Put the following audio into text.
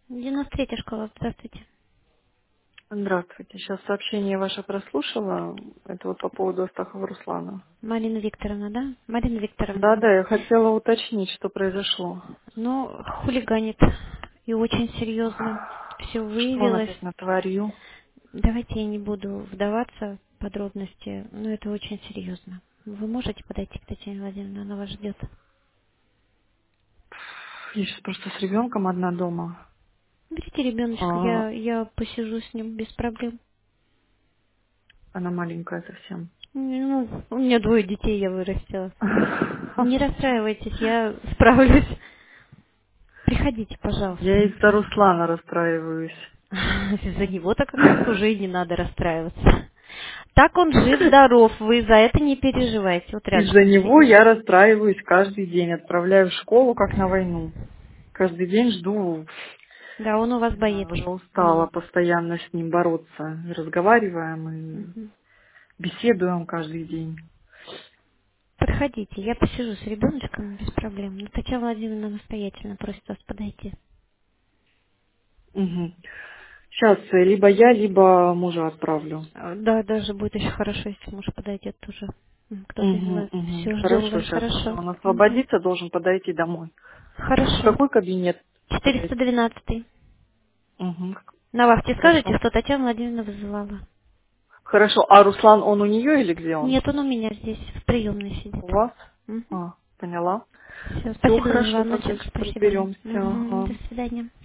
93-я школа, здравствуйте. Здравствуйте. Сейчас сообщение ваше прослушала. Это вот по поводу Астахова Руслана. Марина Викторовна, да? Марина Викторовна. Да, я хотела уточнить, что произошло. Ну, хулиганит. И очень серьезно. Все Что он выявилось. опять натворил? Давайте я не буду вдаваться в подробности, но это очень серьезно. Вы можете подойти к Татьяне Владимировне, она вас ждет. Я сейчас просто с ребенком одна дома. Берите ребеночка, А, я посижу с ним без проблем. она маленькая совсем. Ну, у меня 2 детей я вырастила. Не расстраивайтесь, я справлюсь. Приходите, пожалуйста. Я из-за Руслана расстраиваюсь. За него-то как раз уже и не надо расстраиваться. Так он жив-здоров, вы за это не переживайте. Вот Из-за рядышком него сидит. я расстраиваюсь каждый день. Отправляю в школу, как на войну. Каждый день жду. Да, он у вас Не знаю, боец. уже устала М. постоянно с ним бороться. Разговариваем и Мгм. беседуем каждый день. Подходите, я посижу с ребеночком без проблем. Но Татьяна Владимировна настоятельно просит вас подойти. Мгм. Сейчас либо я, либо мужа отправлю. Да, даже будет еще хорошо, если муж подойдет тоже. Кто-то из Угу, вас. угу. Все, ждем Хорошо, вас, сейчас, если хорошо. он Мгм. освободится, должен подойти домой. В Хорошо. какой кабинет подойти? 412. Угу. На вахте скажете, Хорошо. что Татьяна Владимировна вызывала. Хорошо. А Руслан, он у нее или где он? Нет, он у меня здесь в приемной сидит. У вас? Угу. А, поняла. Все, Все спасибо за хорошо, тогда звоночек, сейчас спасибо. разберемся. Мгм, до Ага. свидания.